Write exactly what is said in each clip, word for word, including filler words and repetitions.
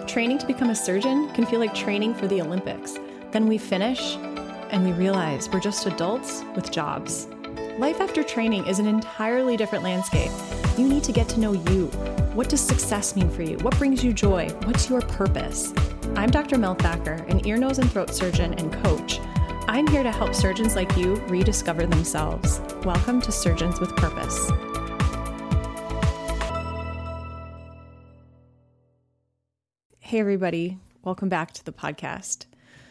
Training to become a surgeon can feel like training for the Olympics. Then we finish and we realize we're just adults with jobs. Life after training is an entirely different landscape. You need to get to know you. What does success mean for you? What brings you joy? What's your purpose? I'm Doctor Mel Thacker, an ear, nose, and throat surgeon and coach. I'm here to help surgeons like you rediscover themselves. Welcome to Surgeons with Purpose. Hey everybody, welcome back to the podcast.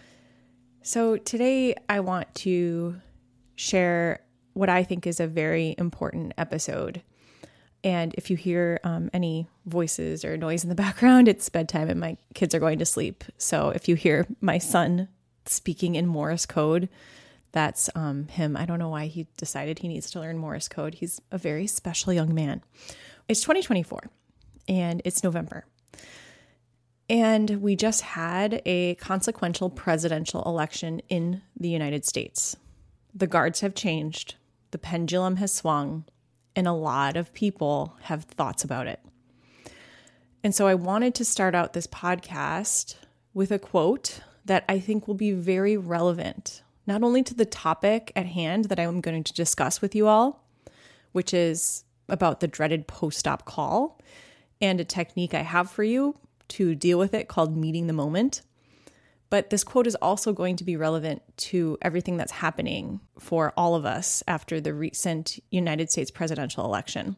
So today I want to share what I think is a very important episode. And if you hear um, any voices or noise in the background, it's bedtime and my kids are going to sleep. So if you hear my son speaking in Morse code, that's um, him. I don't know why he decided he needs to learn Morse code. He's a very special young man. It's twenty twenty-four and it's November. And we just had a consequential presidential election in the United States. The guards have changed, the pendulum has swung, and a lot of people have thoughts about it. And so I wanted to start out this podcast with a quote that I think will be very relevant, not only to the topic at hand that I'm going to discuss with you all, which is about the dreaded post-op call and a technique I have for you to deal with it called meeting the moment. But this quote is also going to be relevant to everything that's happening for all of us after the recent United States presidential election.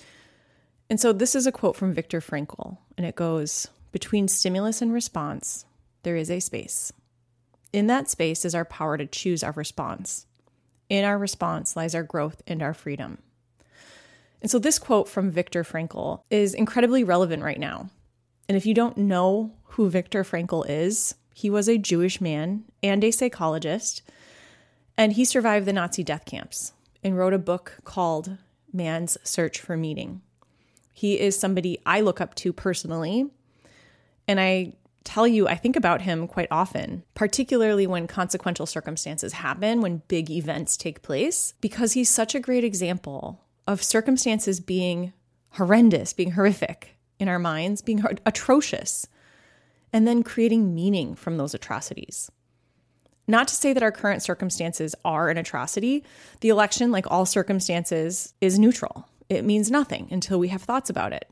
And so this is a quote from Viktor Frankl, and it goes, "Between stimulus and response, there is a space. In that space is our power to choose our response. In our response lies our growth and our freedom." And so this quote from Viktor Frankl is incredibly relevant right now. And if you don't know who Viktor Frankl is, he was a Jewish man and a psychologist, and he survived the Nazi death camps and wrote a book called Man's Search for Meaning. He is somebody I look up to personally, and I tell you, I think about him quite often, particularly when consequential circumstances happen, when big events take place, because he's such a great example of circumstances being horrendous, being horrific, in our minds, being atrocious, and then creating meaning from those atrocities. Not to say that our current circumstances are an atrocity. The election, like all circumstances, is neutral. It means nothing until we have thoughts about it.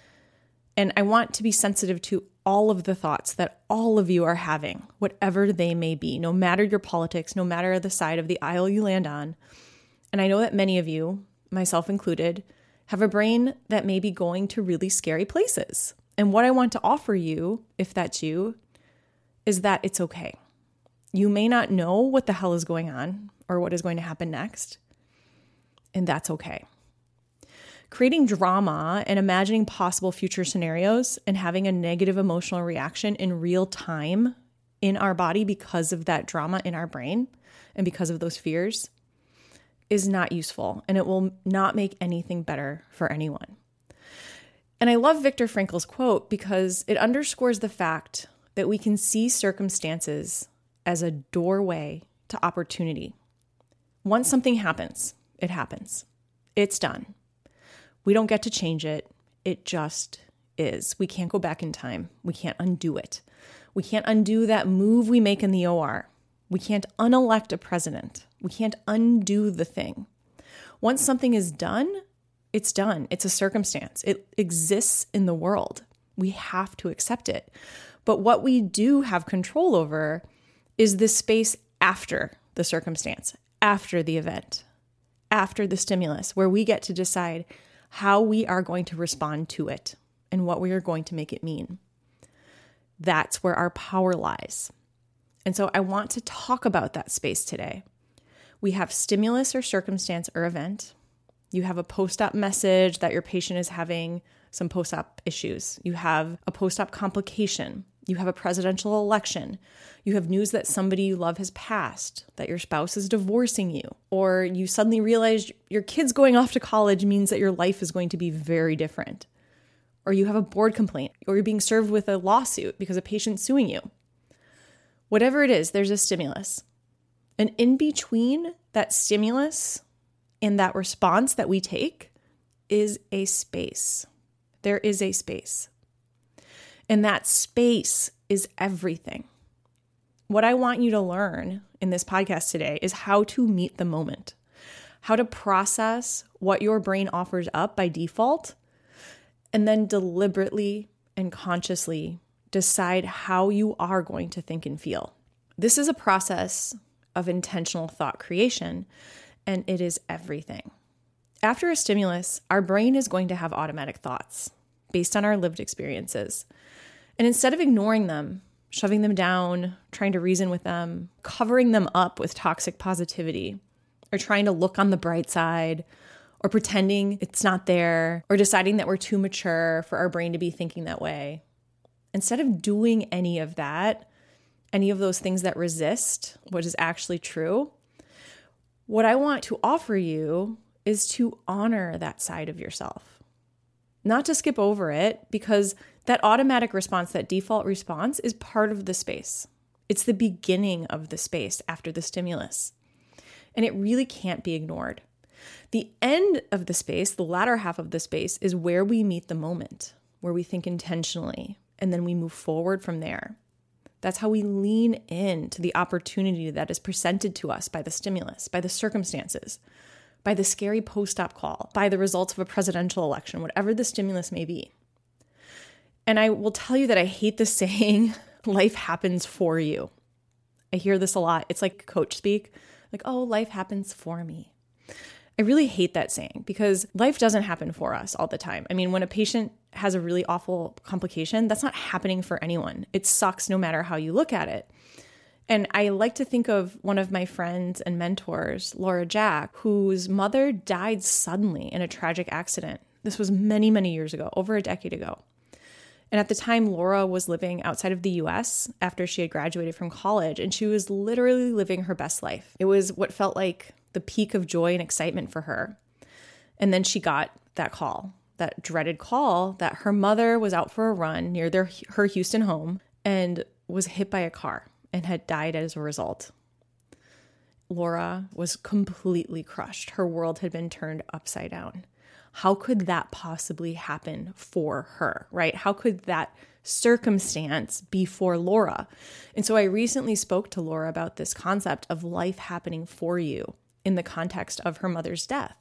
And I want to be sensitive to all of the thoughts that all of you are having, whatever they may be, no matter your politics, no matter the side of the aisle you land on. And I know that many of you, myself included, have a brain that may be going to really scary places. And what I want to offer you, if that's you, is that it's okay. You may not know what the hell is going on or what is going to happen next, and that's okay. Creating drama and imagining possible future scenarios and having a negative emotional reaction in real time in our body because of that drama in our brain and because of those fears is not useful, and it will not make anything better for anyone. And I love Viktor Frankl's quote because it underscores the fact that we can see circumstances as a doorway to opportunity. Once something happens, it happens. It's done. We don't get to change it. It just is. We can't go back in time. We can't undo it. We can't undo that move we make in the O R. We can't unelect a president. We can't undo the thing. Once something is done, it's done. It's a circumstance. It exists in the world. We have to accept it. But what we do have control over is the space after the circumstance, after the event, after the stimulus, where we get to decide how we are going to respond to it and what we are going to make it mean. That's where our power lies. And so I want to talk about that space today. We have stimulus or circumstance or event. You have a post-op message that your patient is having some post-op issues. You have a post-op complication. You have a presidential election. You have news that somebody you love has passed, that your spouse is divorcing you, or you suddenly realize your kid's going off to college means that your life is going to be very different. Or you have a board complaint, or you're being served with a lawsuit because a patient's suing you. Whatever it is, there's a stimulus. And in between that stimulus and that response that we take is a space. There is a space. And that space is everything. What I want you to learn in this podcast today is how to meet the moment, how to process what your brain offers up by default, and then deliberately and consciously decide how you are going to think and feel. This is a process of intentional thought creation, and it is everything. After a stimulus, our brain is going to have automatic thoughts based on our lived experiences. And instead of ignoring them, shoving them down, trying to reason with them, covering them up with toxic positivity, or trying to look on the bright side, or pretending it's not there, or deciding that we're too mature for our brain to be thinking that way. Instead of doing any of that, any of those things that resist what is actually true, what I want to offer you is to honor that side of yourself. Not to skip over it, because that automatic response, that default response, is part of the space. It's the beginning of the space after the stimulus. And it really can't be ignored. The end of the space, the latter half of the space, is where we meet the moment, where we think intentionally, and then we move forward from there. That's how we lean in to the opportunity that is presented to us by the stimulus, by the circumstances, by the scary post-op call, by the results of a presidential election, whatever the stimulus may be. And I will tell you that I hate the saying, life happens for you. I hear this a lot. It's like coach speak, like, oh, life happens for me. I really hate that saying because life doesn't happen for us all the time. I mean, when a patient has a really awful complication, that's not happening for anyone. It sucks no matter how you look at it. And I like to think of one of my friends and mentors, Laura Jack, whose mother died suddenly in a tragic accident. This was many, many years ago, over a decade ago. And at the time, Laura was living outside of the U S after she had graduated from college, and she was literally living her best life. It was what felt like the peak of joy and excitement for her. And then she got that call, that dreaded call that her mother was out for a run near their her Houston home and was hit by a car and had died as a result. Laura was completely crushed. Her world had been turned upside down. How could that possibly happen for her, right? How could that circumstance be for Laura? And so I recently spoke to Laura about this concept of life happening for you in the context of her mother's death.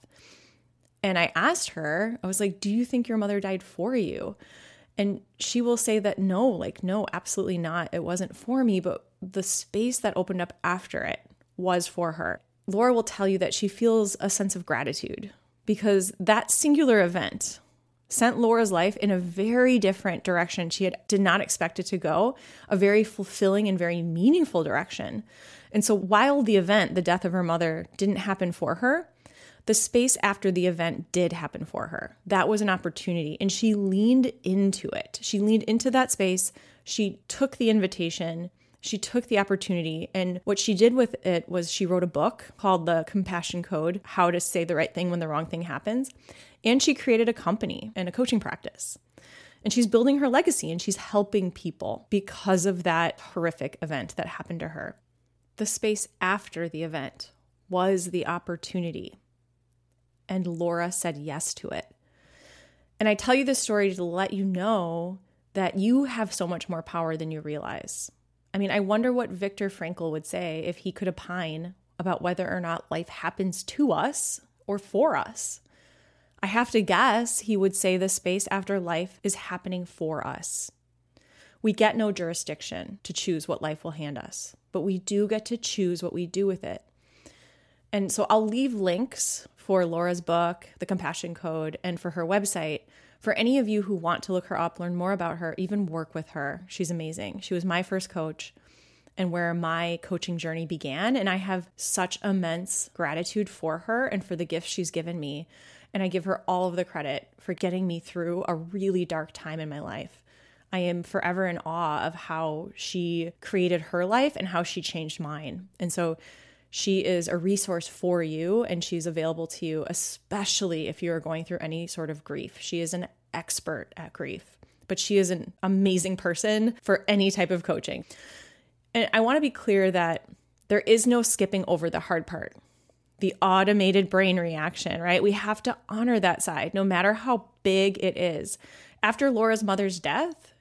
And I asked her, I was like, do you think your mother died for you? And she will say that no, like, no, absolutely not. It wasn't for me, but the space that opened up after it was for her. Laura will tell you that she feels a sense of gratitude because that singular event sent Laura's life in a very different direction. She had, did not expect it to go, a very fulfilling and very meaningful direction. And so while the event, the death of her mother, didn't happen for her, the space after the event did happen for her. That was an opportunity, and she leaned into it. She leaned into that space. She took the invitation. She took the opportunity, and what she did with it was she wrote a book called The Compassion Code, How to Say the Right Thing When the Wrong Thing Happens, and she created a company and a coaching practice. And she's building her legacy, and she's helping people because of that horrific event that happened to her. The space after the event was the opportunity, and Laura said yes to it. And I tell you this story to let you know that you have so much more power than you realize. I mean, I wonder what Viktor Frankl would say if he could opine about whether or not life happens to us or for us. I have to guess he would say the space after life is happening for us. We get no jurisdiction to choose what life will hand us, but we do get to choose what we do with it. And so I'll leave links for Laura's book, The Compassion Code, and for her website for any of you who want to look her up, learn more about her, even work with her. She's amazing. She was my first coach and where my coaching journey began. And I have such immense gratitude for her and for the gifts she's given me. And I give her all of the credit for getting me through a really dark time in my life. I am forever in awe of how she created her life and how she changed mine. And so she is a resource for you, and she's available to you, especially if you're going through any sort of grief. She is an expert at grief, but she is an amazing person for any type of coaching. And I want to be clear that there is no skipping over the hard part, the automated brain reaction, right? We have to honor that side, no matter how big it is. After Laura's mother's death,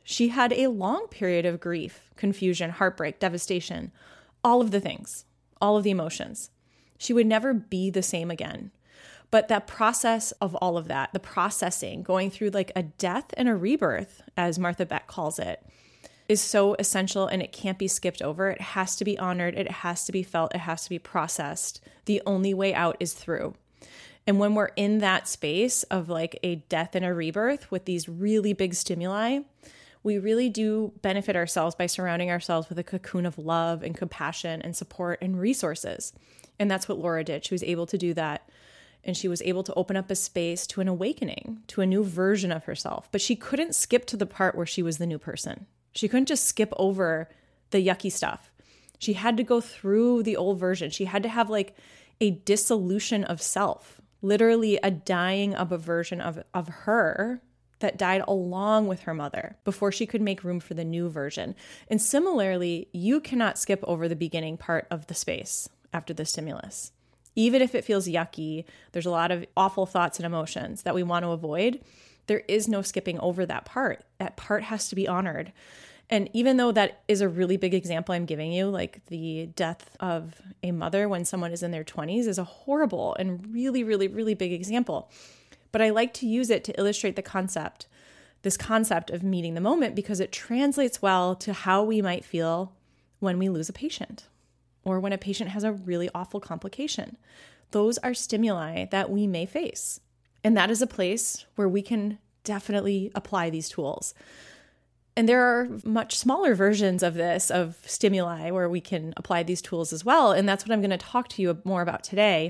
She had a long period of grief, confusion, heartbreak, devastation, all of the things, all of the emotions. She would never be the same again. But that process of all of that, the processing, going through like a death and a rebirth, as Martha Beck calls it, is so essential, and it can't be skipped over. It has to be honored. It has to be felt. It has to be processed. The only way out is through. And when we're in that space of like a death and a rebirth with these really big stimuli, we really do benefit ourselves by surrounding ourselves with a cocoon of love and compassion and support and resources. And that's what Laura did. She was able to do that. And she was able to open up a space to an awakening, to a new version of herself. But she couldn't skip to the part where she was the new person. She couldn't just skip over the yucky stuff. She had to go through the old version. She had to have like a dissolution of self, literally a dying of a version of, of her that died along with her mother before she could make room for the new version. And similarly, you cannot skip over the beginning part of the space after the stimulus. Even if it feels yucky, there's a lot of awful thoughts and emotions that we want to avoid. There is no skipping over that part. That part has to be honored. And even though that is a really big example I'm giving you, like the death of a mother when someone is in their twenties is a horrible and really, really, really big example. But I like to use it to illustrate the concept, this concept of meeting the moment, because it translates well to how we might feel when we lose a patient, or when a patient has a really awful complication. Those are stimuli that we may face. And that is a place where we can definitely apply these tools. And there are much smaller versions of this, of stimuli, where we can apply these tools as well. And that's what I'm going to talk to you more about today.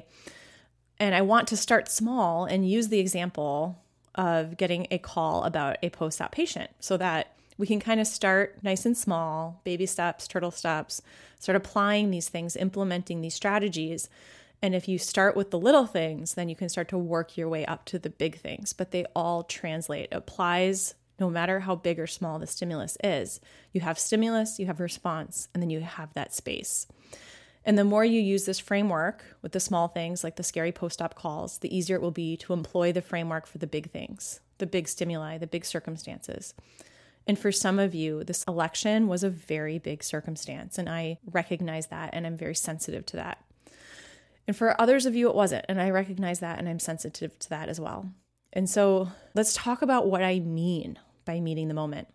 And I want to start small and use the example of getting a call about a post-op patient so that we can kind of start nice and small, baby steps, turtle steps, start applying these things, implementing these strategies. And if you start with the little things, then you can start to work your way up to the big things. But they all translate. It applies no matter how big or small the stimulus is. You have stimulus, you have response, and then you have that space. And the more you use this framework with the small things like the scary post-op calls, the easier it will be to employ the framework for the big things, the big stimuli, the big circumstances. And for some of you, this election was a very big circumstance, and I recognize that, and I'm very sensitive to that. And for others of you, it wasn't, and I recognize that, and I'm sensitive to that as well. And so let's talk about what I mean by meeting the moment.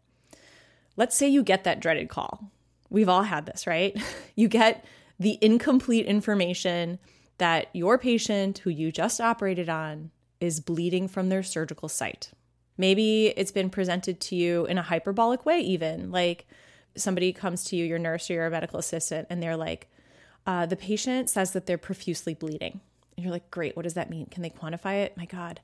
Let's say you get that dreaded call. We've all had this, right? You get the incomplete information that your patient who you just operated on is bleeding from their surgical site. Maybe it's been presented to you in a hyperbolic way even, like somebody comes to you, your nurse or your medical assistant, and they're like, uh, the patient says that they're profusely bleeding. And you're like, great, what does that mean? Can they quantify it? My God.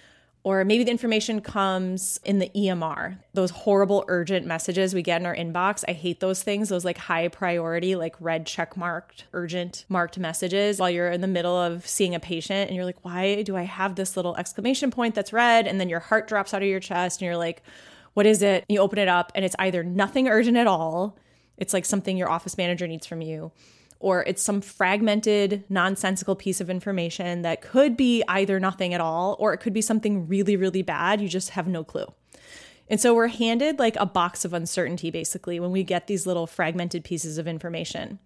Or maybe the information comes in the E M R, those horrible urgent messages we get in our inbox. I hate those things, those like high priority, like red check marked, urgent marked messages while you're in the middle of seeing a patient and you're like, why do I have this little exclamation point that's red? And then your heart drops out of your chest and you're like, what is it? And you open it up and it's either nothing urgent at all. It's like something your office manager needs from you. Or it's some fragmented, nonsensical piece of information that could be either nothing at all, or it could be something really, really bad. You just have no clue. And so we're handed like a box of uncertainty, basically, when we get these little fragmented pieces of information.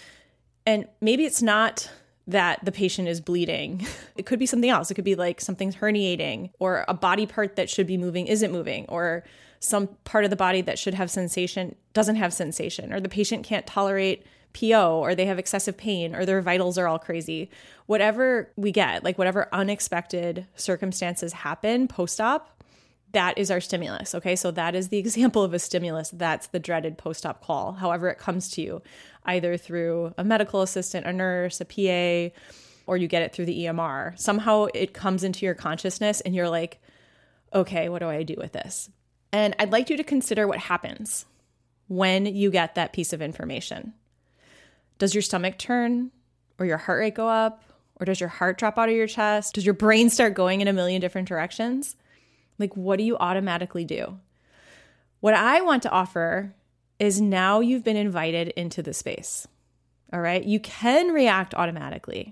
And maybe it's not that the patient is bleeding. It could be something else. It could be like something's herniating, or a body part that should be moving isn't moving, or some part of the body that should have sensation doesn't have sensation, or the patient can't tolerate P O, or they have excessive pain, or their vitals are all crazy. Whatever we get, like whatever unexpected circumstances happen post-op, that is our stimulus. Okay, so that is the example of a stimulus. That's the dreaded post-op call. However it comes to you, either through a medical assistant, a nurse, a P A, or you get it through the E M R. Somehow it comes into your consciousness and you're like, okay, what do I do with this? And I'd like you to consider what happens when you get that piece of information. Does your stomach turn, or your heart rate go up, or does your heart drop out of your chest? Does your brain start going in a million different directions? Like, what do you automatically do? What I want to offer is now you've been invited into the space. All right. You can react automatically,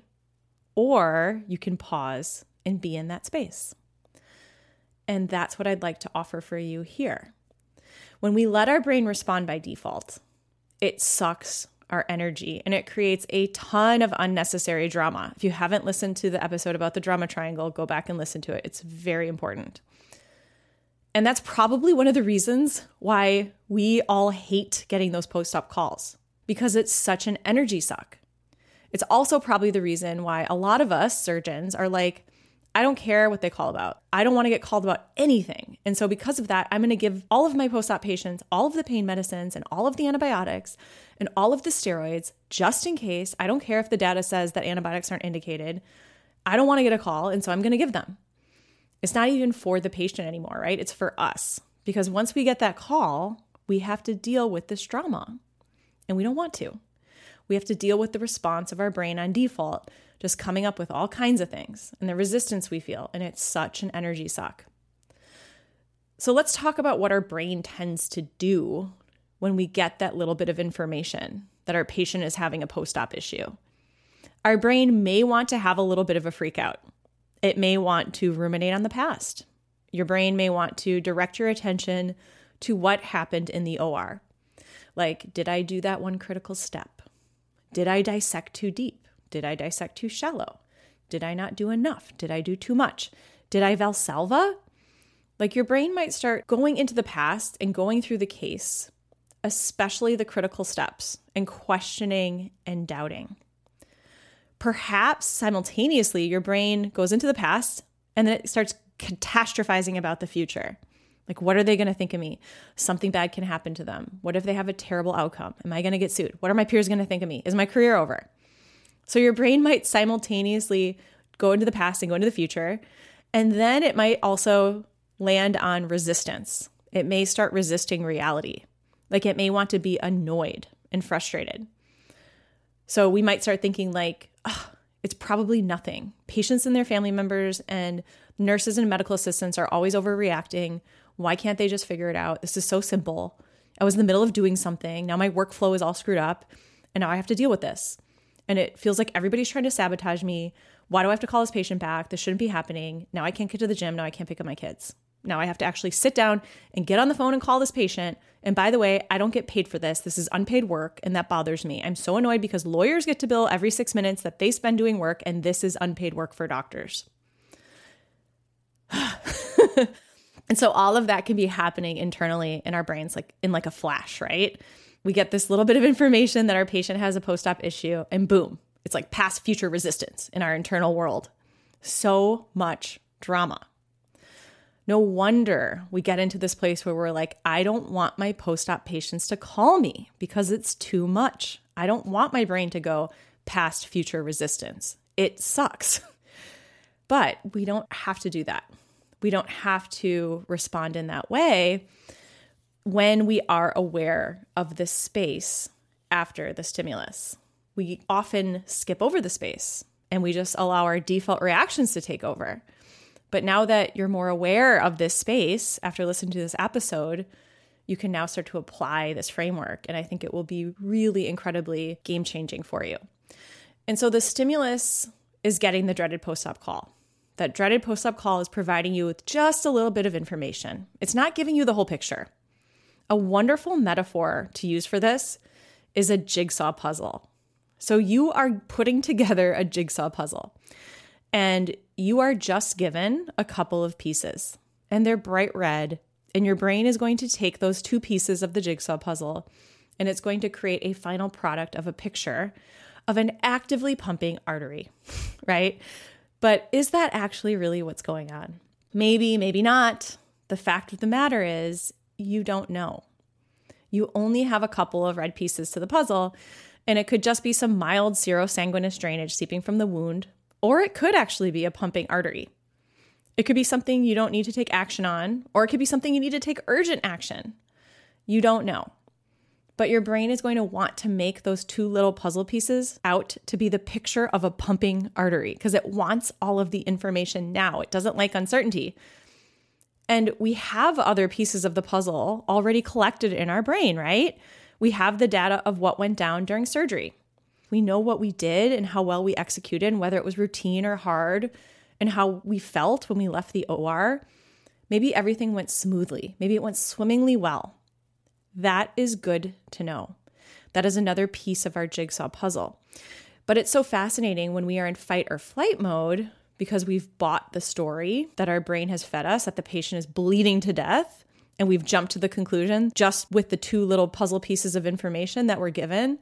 or you can pause and be in that space. And that's what I'd like to offer for you here. When we let our brain respond by default, it sucks our energy and it creates a ton of unnecessary drama. If you haven't listened to the episode about the drama triangle, go back and listen to it. It's very important. And that's probably one of the reasons why we all hate getting those post-op calls, because it's such an energy suck. It's also probably the reason why a lot of us surgeons are like, I don't care what they call about. I don't want to get called about anything. And so because of that, I'm going to give all of my post-op patients all of the pain medicines and all of the antibiotics and all of the steroids, just in case. I don't care if the data says that antibiotics aren't indicated. I don't want to get a call, and so I'm going to give them. It's not even for the patient anymore, right? It's for us. Because once we get that call, we have to deal with this drama, and we don't want to. We have to deal with the response of our brain on default, just coming up with all kinds of things and the resistance we feel. And it's such an energy suck. So let's talk about what our brain tends to do when we get that little bit of information that our patient is having a post-op issue. Our brain may want to have a little bit of a freak out. It may want to ruminate on the past. Your brain may want to direct your attention to what happened in the O R. Like, did I do that one critical step? Did I dissect too deep? Did I dissect too shallow? Did I not do enough? Did I do too much? Did I Valsalva? Like, your brain might start going into the past and going through the case, especially the critical steps, and questioning and doubting. Perhaps simultaneously, your brain goes into the past and then it starts catastrophizing about the future. Like, what are they going to think of me? Something bad can happen to them. What if they have a terrible outcome? Am I going to get sued? What are my peers going to think of me? Is my career over? So your brain might simultaneously go into the past and go into the future. And then it might also land on resistance. It may start resisting reality. Like, it may want to be annoyed and frustrated. So we might start thinking like, oh, it's probably nothing. Patients and their family members and nurses and medical assistants are always overreacting. Why can't they just figure it out? This is so simple. I was in the middle of doing something. Now my workflow is all screwed up and now I have to deal with this. And it feels like everybody's trying to sabotage me. Why do I have to call this patient back? This shouldn't be happening. Now I can't get to the gym. Now I can't pick up my kids. Now I have to actually sit down and get on the phone and call this patient. And by the way, I don't get paid for this. This is unpaid work, and that bothers me. I'm so annoyed because lawyers get to bill every six minutes that they spend doing work, and this is unpaid work for doctors. And so all of that can be happening internally in our brains, like in like a flash, right? We get this little bit of information that our patient has a post-op issue, and boom, it's like past future resistance in our internal world. So much drama. No wonder we get into this place where we're like, I don't want my post-op patients to call me because it's too much. I don't want my brain to go past future resistance. It sucks. But we don't have to do that. We don't have to respond in that way when we are aware of the space after the stimulus. We often skip over the space and we just allow our default reactions to take over. But now that you're more aware of this space after listening to this episode, you can now start to apply this framework. And I think it will be really incredibly game-changing for you. And so the stimulus is getting the dreaded post-op call. That dreaded post-op call is providing you with just a little bit of information. It's not giving you the whole picture. A wonderful metaphor to use for this is a jigsaw puzzle. So you are putting together a jigsaw puzzle, and you are just given a couple of pieces, and they're bright red, and your brain is going to take those two pieces of the jigsaw puzzle, and it's going to create a final product of a picture of an actively pumping artery, right? But is that actually really what's going on? Maybe, maybe not. The fact of the matter is you don't know. You only have a couple of red pieces to the puzzle, and it could just be some mild serosanguinous drainage seeping from the wound, or it could actually be a pumping artery. It could be something you don't need to take action on, or it could be something you need to take urgent action. You don't know. But your brain is going to want to make those two little puzzle pieces out to be the picture of a pumping artery because it wants all of the information now. It doesn't like uncertainty. And we have other pieces of the puzzle already collected in our brain, right? We have the data of what went down during surgery. We know what we did and how well we executed, and whether it was routine or hard, and how we felt when we left the O R. Maybe everything went smoothly. Maybe it went swimmingly well. That is good to know. That is another piece of our jigsaw puzzle. But it's so fascinating when we are in fight or flight mode because we've bought the story that our brain has fed us that the patient is bleeding to death, and we've jumped to the conclusion just with the two little puzzle pieces of information that we're given.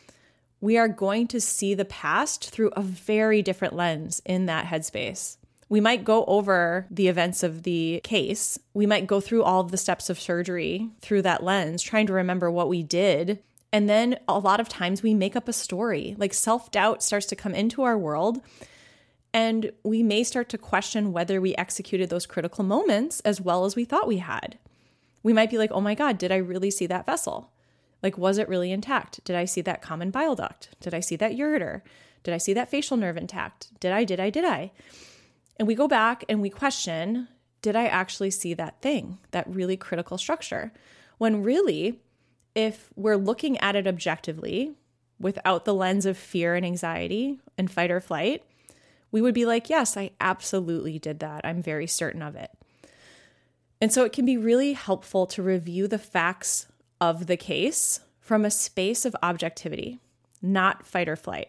We are going to see the past through a very different lens in that headspace. We might go over the events of the case. We might go through all of the steps of surgery through that lens, trying to remember what we did. And then a lot of times we make up a story, like self-doubt starts to come into our world. And we may start to question whether we executed those critical moments as well as we thought we had. We might be like, oh my God, did I really see that vessel? Like, was it really intact? Did I see that common bile duct? Did I see that ureter? Did I see that facial nerve intact? Did I, did I, did I? And we go back and we question, did I actually see that thing, that really critical structure? When really, if we're looking at it objectively, without the lens of fear and anxiety and fight or flight, we would be like, yes, I absolutely did that. I'm very certain of it. And so it can be really helpful to review the facts of the case from a space of objectivity, not fight or flight.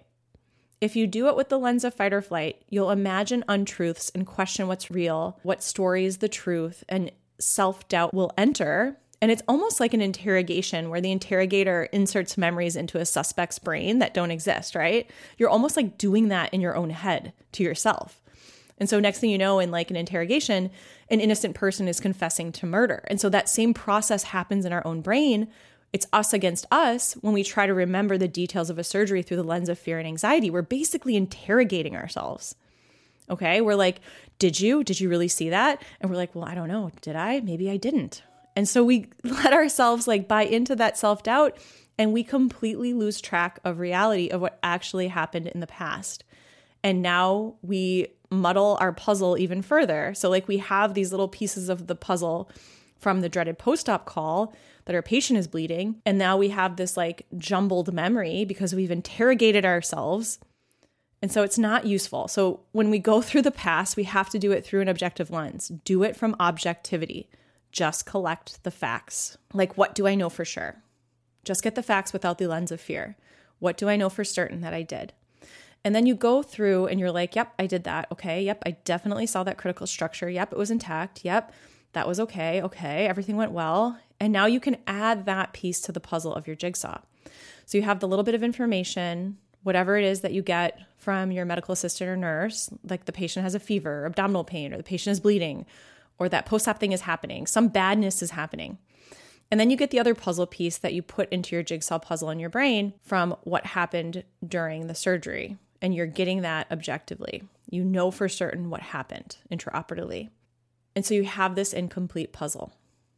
If you do it with the lens of fight or flight, you'll imagine untruths and question what's real, what story is the truth, and self-doubt will enter. And it's almost like an interrogation where the interrogator inserts memories into a suspect's brain that don't exist, right? You're almost like doing that in your own head to yourself. And so next thing you know, in like an interrogation, an innocent person is confessing to murder. And so that same process happens in our own brain. It's us against us when we try to remember the details of a surgery through the lens of fear and anxiety. We're basically interrogating ourselves. Okay, we're like, did you? Did you really see that? And we're like, well, I don't know. Did I? Maybe I didn't. And so we let ourselves like buy into that self-doubt, and we completely lose track of reality of what actually happened in the past. And now we muddle our puzzle even further. So like we have these little pieces of the puzzle from the dreaded post-op call that our patient is bleeding. And now we have this like jumbled memory because we've interrogated ourselves. And so it's not useful. So when we go through the past, we have to do it through an objective lens. Do it from objectivity. Just collect the facts. Like, what do I know for sure? Just get the facts without the lens of fear. What do I know for certain that I did? And then you go through and you're like, yep, I did that. Okay. Yep. I definitely saw that critical structure. Yep. It was intact. Yep. That was okay. Okay. Everything went well. And now you can add that piece to the puzzle of your jigsaw. So you have the little bit of information, whatever it is that you get from your medical assistant or nurse, like the patient has a fever, or abdominal pain, or the patient is bleeding, or that post-op thing is happening. Some badness is happening. And then you get the other puzzle piece that you put into your jigsaw puzzle in your brain from what happened during the surgery. And you're getting that objectively. You know for certain what happened intraoperatively. And so you have this incomplete puzzle.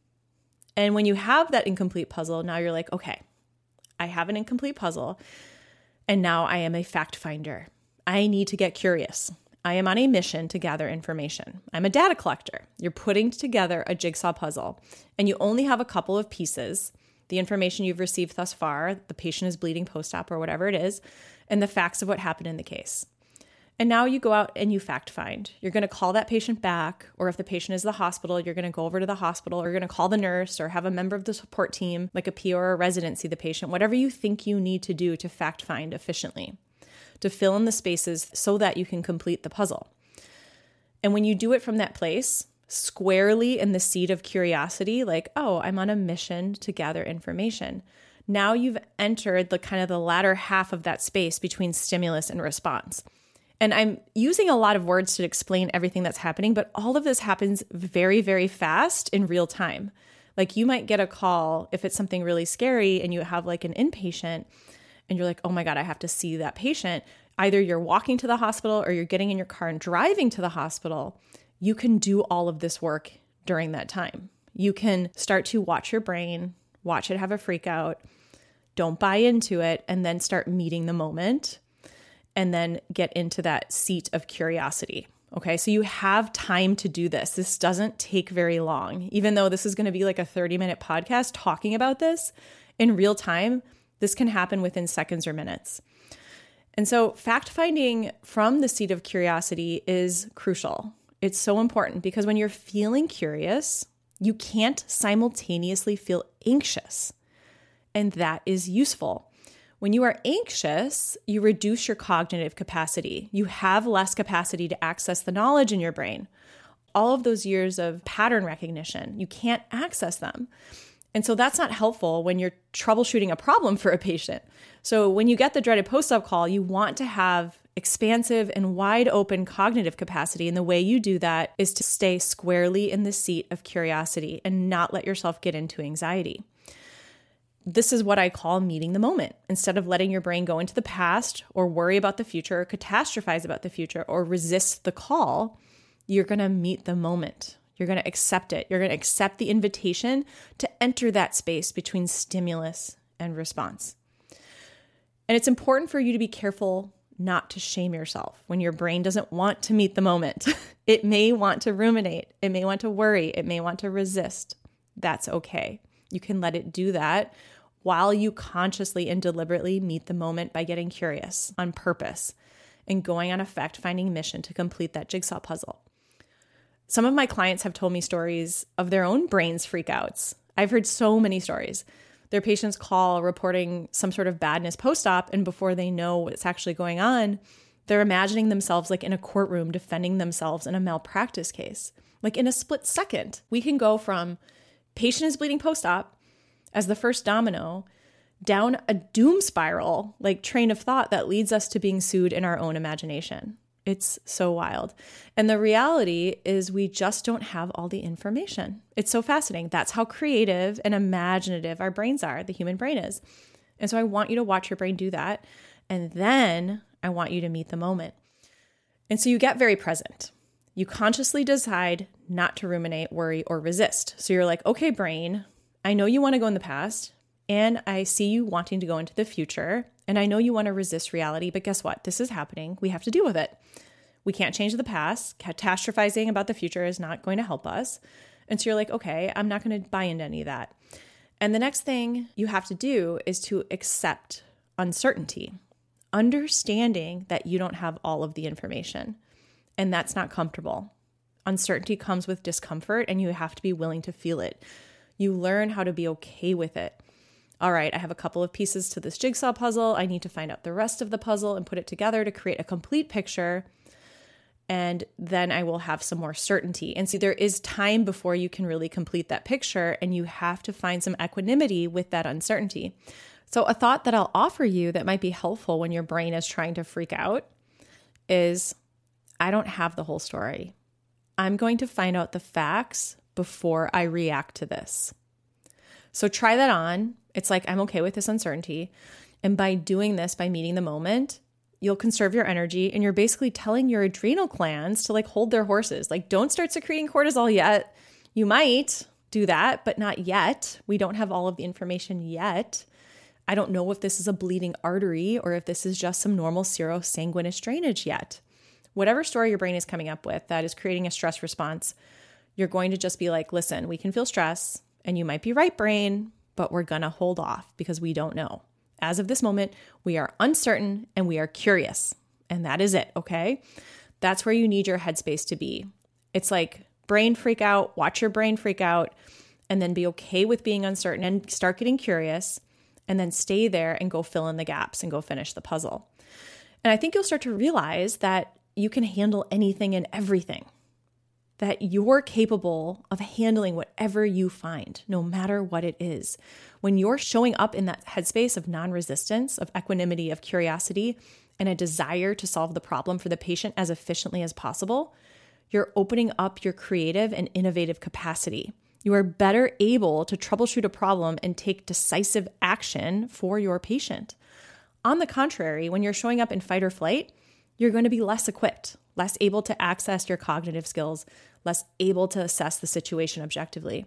And when you have that incomplete puzzle, now you're like, okay, I have an incomplete puzzle. And now I am a fact finder. I need to get curious. I am on a mission to gather information. I'm a data collector. You're putting together a jigsaw puzzle, and you only have a couple of pieces. The information you've received thus far, the patient is bleeding post-op or whatever it is, and the facts of what happened in the case. And now you go out and you fact find. You're going to call that patient back, or if the patient is the hospital, you're going to go over to the hospital, or you're going to call the nurse or have a member of the support team, like a P O or a resident, see the patient, whatever you think you need to do to fact find efficiently, to fill in the spaces so that you can complete the puzzle. And when you do it from that place, squarely in the seat of curiosity, like, oh, I'm on a mission to gather information. Now you've entered the kind of the latter half of that space between stimulus and response. And I'm using a lot of words to explain everything that's happening, but all of this happens very, very fast in real time. Like you might get a call if it's something really scary and you have like an inpatient and you're like, oh my God, I have to see that patient. Either you're walking to the hospital or you're getting in your car and driving to the hospital. You can do all of this work during that time. You can start to watch your brain, watch it have a freak out, don't buy into it, and then start meeting the moment and then get into that seat of curiosity. Okay, so you have time to do this. This doesn't take very long. Even though this is going to be like a thirty minute podcast talking about this in real time, this can happen within seconds or minutes. And so fact finding from the seat of curiosity is crucial. It's so important because when you're feeling curious, you can't simultaneously feel anxious. and that is useful. When you are anxious, you reduce your cognitive capacity. You have less capacity to access the knowledge in your brain. All of those years of pattern recognition, you can't access them. And so that's not helpful when you're troubleshooting a problem for a patient. So when you get the dreaded post-op call, you want to have expansive and wide open cognitive capacity. And the way you do that is to stay squarely in the seat of curiosity and not let yourself get into anxiety. This is what I call meeting the moment. Instead of letting your brain go into the past or worry about the future or catastrophize about the future or resist the call, you're going to meet the moment. You're going to accept it. You're going to accept the invitation to enter that space between stimulus and response. And it's important for you to be careful not to shame yourself when your brain doesn't want to meet the moment. It may want to ruminate. It may want to worry. It may want to resist. That's okay. You can let it do that while you consciously and deliberately meet the moment by getting curious on purpose and going on a fact-finding mission to complete that jigsaw puzzle. Some of my clients have told me stories of their own brains freakouts. I've heard so many stories. Their patients call reporting some sort of badness post-op, and before they know what's actually going on, they're imagining themselves like in a courtroom defending themselves in a malpractice case. Like in a split second, we can go from patient is bleeding post-op as the first domino down a doom spiral, like train of thought that leads us to being sued in our own imagination. It's so wild. And the reality is we just don't have all the information. It's so fascinating. That's how creative and imaginative our brains are, the human brain is. And so I want you to watch your brain do that. And then I want you to meet the moment. And so you get very present. You consciously decide not to ruminate, worry, or resist. So you're like, okay, brain, I know you want to go in the past, and I see you wanting to go into the future, and I know you want to resist reality, but guess what? This is happening. We have to deal with it. We can't change the past. Catastrophizing about the future is not going to help us. And so you're like, okay, I'm not going to buy into any of that. And the next thing you have to do is to accept uncertainty, understanding that you don't have all of the information. And that's not comfortable. Uncertainty comes with discomfort, and you have to be willing to feel it. You learn how to be okay with it. All right, I have a couple of pieces to this jigsaw puzzle. I need to find out the rest of the puzzle and put it together to create a complete picture. And then I will have some more certainty. And see, there is time before you can really complete that picture, and you have to find some equanimity with that uncertainty. So a thought that I'll offer you that might be helpful when your brain is trying to freak out is, I don't have the whole story. I'm going to find out the facts before I react to this. So try that on. It's like, I'm okay with this uncertainty. And by doing this, by meeting the moment, you'll conserve your energy, and you're basically telling your adrenal glands to like hold their horses. Like, don't start secreting cortisol yet. You might do that, but not yet. We don't have all of the information yet. I don't know if this is a bleeding artery or if this is just some normal serosanguinous drainage yet. Whatever story your brain is coming up with that is creating a stress response, you're going to just be like, listen, we can feel stress, and you might be right, brain, but we're going to hold off because we don't know. As of this moment, we are uncertain and we are curious. And that is it, okay? That's where you need your headspace to be. It's like brain freak out, watch your brain freak out, and then be okay with being uncertain and start getting curious, and then stay there and go fill in the gaps and go finish the puzzle. And I think you'll start to realize that you can handle anything and everything, that you're capable of handling whatever you find, no matter what it is. When you're showing up in that headspace of non-resistance, of equanimity, of curiosity, and a desire to solve the problem for the patient as efficiently as possible, you're opening up your creative and innovative capacity. You are better able to troubleshoot a problem and take decisive action for your patient. On the contrary, when you're showing up in fight or flight, you're going to be less equipped, less able to access your cognitive skills, less able to assess the situation objectively.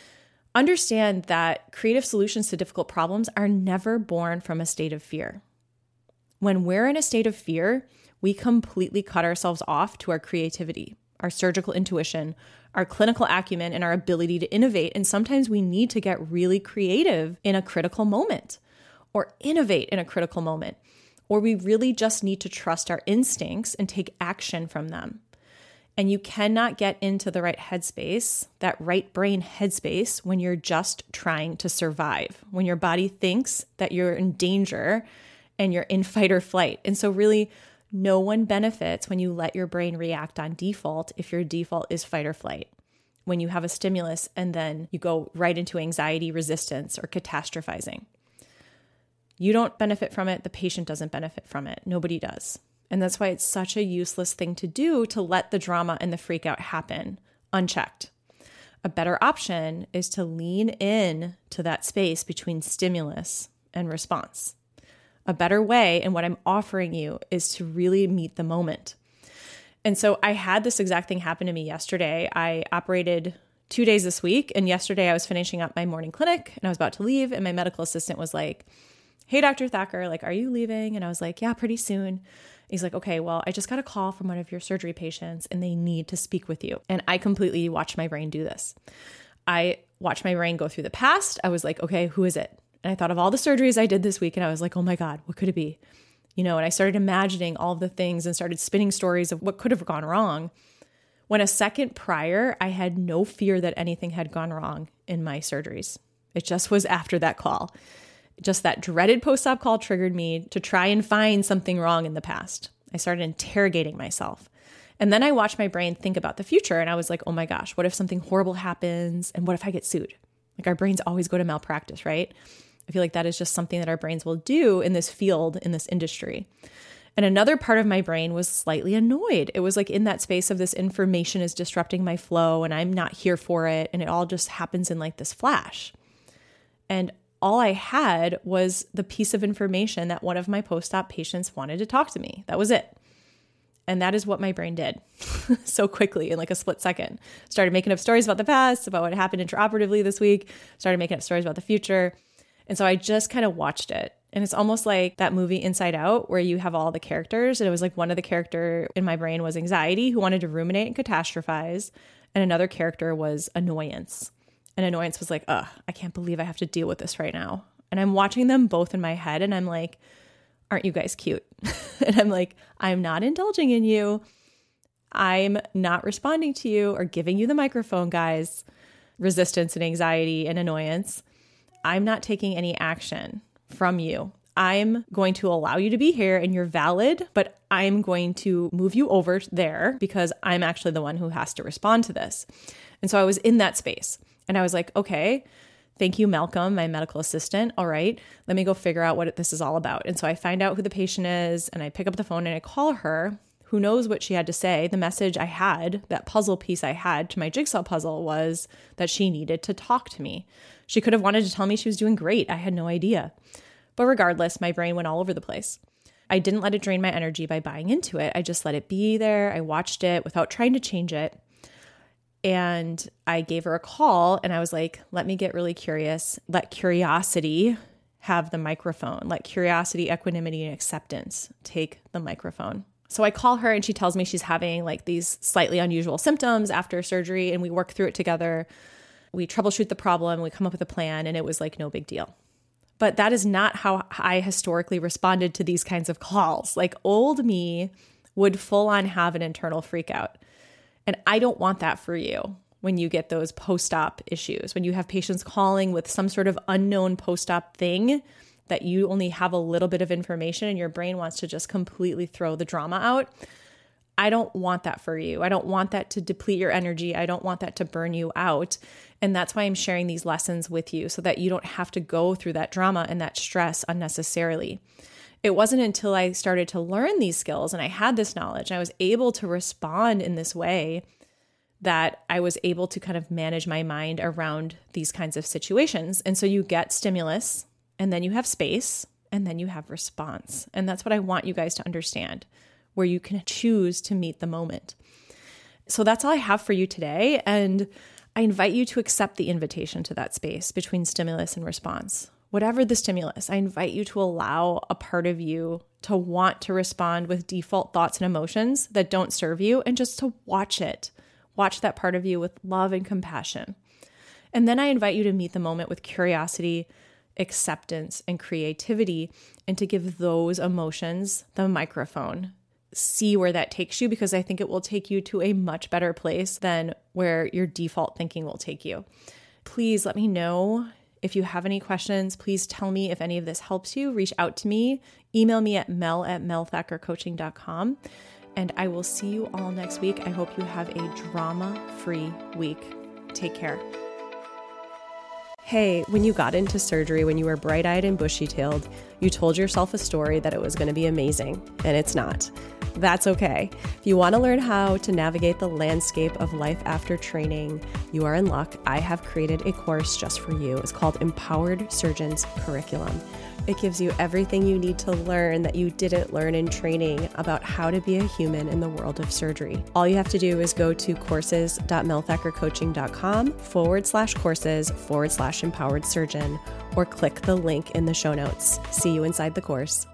Understand that creative solutions to difficult problems are never born from a state of fear. When we're in a state of fear, we completely cut ourselves off to our creativity, our surgical intuition, our clinical acumen, and our ability to innovate. And sometimes we need to get really creative in a critical moment, or innovate in a critical moment, or we really just need to trust our instincts and take action from them. And you cannot get into the right headspace, that right brain headspace, when you're just trying to survive, when your body thinks that you're in danger and you're in fight or flight. And so really, no one benefits when you let your brain react on default if your default is fight or flight. When you have a stimulus and then you go right into anxiety resistance or catastrophizing. You don't benefit from it. The patient doesn't benefit from it. Nobody does. And that's why it's such a useless thing to do to let the drama and the freak out happen unchecked. A better option is to lean in to that space between stimulus and response. A better way, and what I'm offering you, is to really meet the moment. And so I had this exact thing happen to me yesterday. I operated two days this week, and yesterday I was finishing up my morning clinic and I was about to leave, and my medical assistant was like, "Hey, Doctor Thacker, like, are you leaving?" And I was like, "Yeah, pretty soon." He's like, "Okay, well, I just got a call from one of your surgery patients and they need to speak with you." And I completely watched my brain do this. I watched my brain go through the past. I was like, okay, who is it? And I thought of all the surgeries I did this week and I was like, oh my God, what could it be? You know, and I started imagining all of the things and started spinning stories of what could have gone wrong. When a second prior, I had no fear that anything had gone wrong in my surgeries. It just was after that call. Just that dreaded post-op call triggered me to try and find something wrong in the past. I started interrogating myself. And then I watched my brain think about the future. And I was like, oh my gosh, what if something horrible happens? And what if I get sued? Like, our brains always go to malpractice, right? I feel like that is just something that our brains will do in this field, in this industry. And another part of my brain was slightly annoyed. It was like in that space of this information is disrupting my flow and I'm not here for it. And it all just happens in like this flash. And all I had was the piece of information that one of my post-op patients wanted to talk to me. That was it. And that is what my brain did so quickly in like a split second. Started making up stories about the past, about what happened intraoperatively this week, started making up stories about the future. And so I just kind of watched it. And it's almost like that movie Inside Out where you have all the characters. And it was like one of the character in my brain was anxiety, who wanted to ruminate and catastrophize. And another character was annoyance. And annoyance was like, ugh, I can't believe I have to deal with this right now. And I'm watching them both in my head and I'm like, aren't you guys cute? And I'm like, I'm not indulging in you. I'm not responding to you or giving you the microphone, guys. Resistance and anxiety and annoyance. I'm not taking any action from you. I'm going to allow you to be here and you're valid, but I'm going to move you over there because I'm actually the one who has to respond to this. And so I was in that space. And I was like, okay, thank you, Malcolm, my medical assistant. All right, let me go figure out what this is all about. And so I find out who the patient is and I pick up the phone and I call her. Who knows what she had to say? The message I had, that puzzle piece I had to my jigsaw puzzle was that she needed to talk to me. She could have wanted to tell me she was doing great. I had no idea. But regardless, my brain went all over the place. I didn't let it drain my energy by buying into it. I just let it be there. I watched it without trying to change it. And I gave her a call and I was like, let me get really curious. Let curiosity have the microphone. Let curiosity, equanimity, and acceptance take the microphone. So I call her and she tells me she's having like these slightly unusual symptoms after surgery and we work through it together. We troubleshoot the problem, we come up with a plan, and it was like no big deal. But that is not how I historically responded to these kinds of calls. Like old me would full on have an internal freak out. And I don't want that for you when you get those post-op issues, when you have patients calling with some sort of unknown post-op thing that you only have a little bit of information and your brain wants to just completely throw the drama out. I don't want that for you. I don't want that to deplete your energy. I don't want that to burn you out. And that's why I'm sharing these lessons with you so that you don't have to go through that drama and that stress unnecessarily. It wasn't until I started to learn these skills and I had this knowledge and I was able to respond in this way that I was able to kind of manage my mind around these kinds of situations. And so you get stimulus and then you have space and then you have response. And that's what I want you guys to understand, where you can choose to meet the moment. So that's all I have for you today. And I invite you to accept the invitation to that space between stimulus and response. Whatever the stimulus, I invite you to allow a part of you to want to respond with default thoughts and emotions that don't serve you and just to watch it. Watch that part of you with love and compassion. And then I invite you to meet the moment with curiosity, acceptance, and creativity, and to give those emotions the microphone see where that takes you, because I think it will take you to a much better place than where your default thinking will take you. Please let me know if you have any questions. Please tell me if any of this helps you. Reach out to me. Email me at mel at melthacker coaching dot com. And I will see you all next week. I hope you have a drama-free week. Take care. Hey, when you got into surgery, when you were bright-eyed and bushy-tailed, you told yourself a story that it was going to be amazing, and it's not. That's okay. If you want to learn how to navigate the landscape of life after training, you are in luck. I have created a course just for you. It's called Empowered Surgeons Curriculum. It gives you everything you need to learn that you didn't learn in training about how to be a human in the world of surgery. All you have to do is go to courses dot melthacker coaching dot com forward slash courses forward slash empowered surgeon, or click the link in the show notes. See you inside the course.